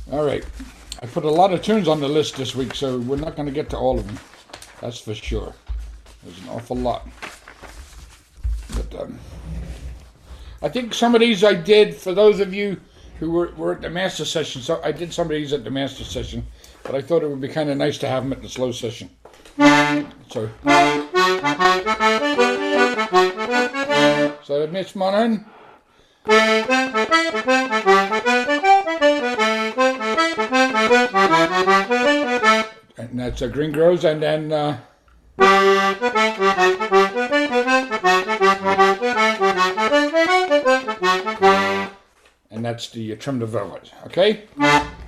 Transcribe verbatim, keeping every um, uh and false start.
All right. I put a lot of tunes on the list this week, so we're not going to get to all of them. That's for sure. There's an awful lot. But um, I think some of these I did for those of you who were, were at the master session. So I did some of these at the master session, but I thought it would be kind of nice to have them at the slow session. So, so Miss Monaghan. And that's a Green Grows, and then uh, and that's the uh, Trim the Velvet. Okay.